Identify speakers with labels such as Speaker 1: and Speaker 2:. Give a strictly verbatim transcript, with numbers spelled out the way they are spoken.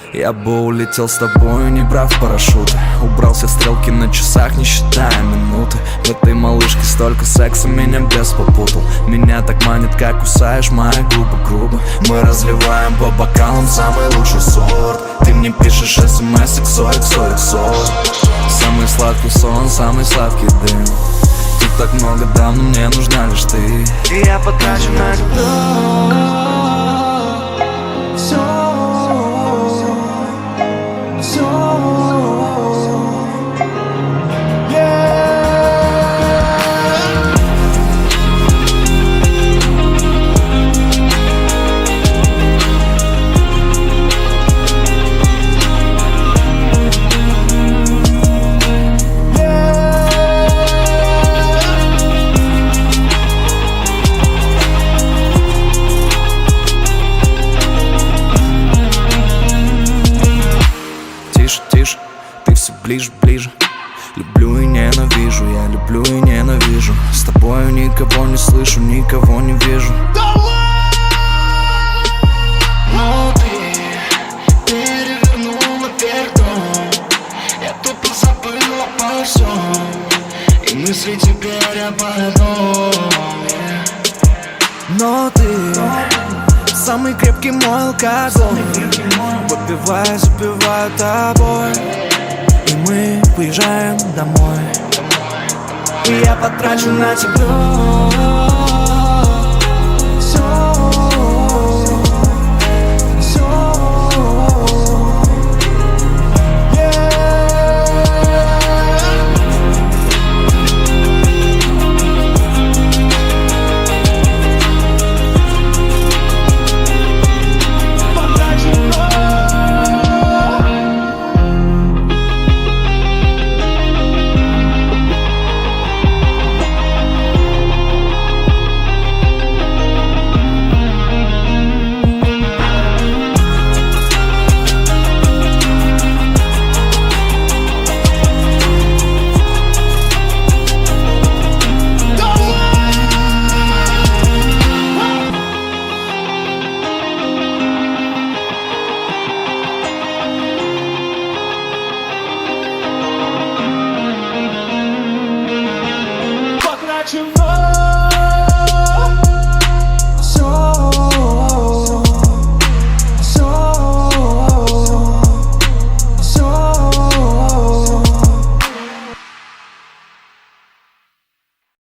Speaker 1: Я бы улетел с тобой, не брав парашюты. Убрал все стрелки на часах, не считая минуты. В этой малышке столько секса, меня бес попутал. Меня так манит, как кусаешь мои губы грубо. Мы разливаем по бокалам самый лучший сорт. Ты мне пишешь смс иксо, иксо, иксо. Самый сладкий сон, самый сладкий дым. Тут так много дам, но мне нужна лишь ты. И я потрачу на любовь все, все, yeah. Тише, тише, ты все ближе, ближе. Люблю и ненавижу, я люблю и ненавижу. С тобою никого не слышу, никого не вижу.
Speaker 2: Но ты перевернула вверх дом. Я тупо забыл обо всем, и мысли теперь об одном.
Speaker 1: Но ты самый крепкий мой алкоголь. Выпивая, запиваю тобой, и мы уезжаем домой. И я потрачу на тебя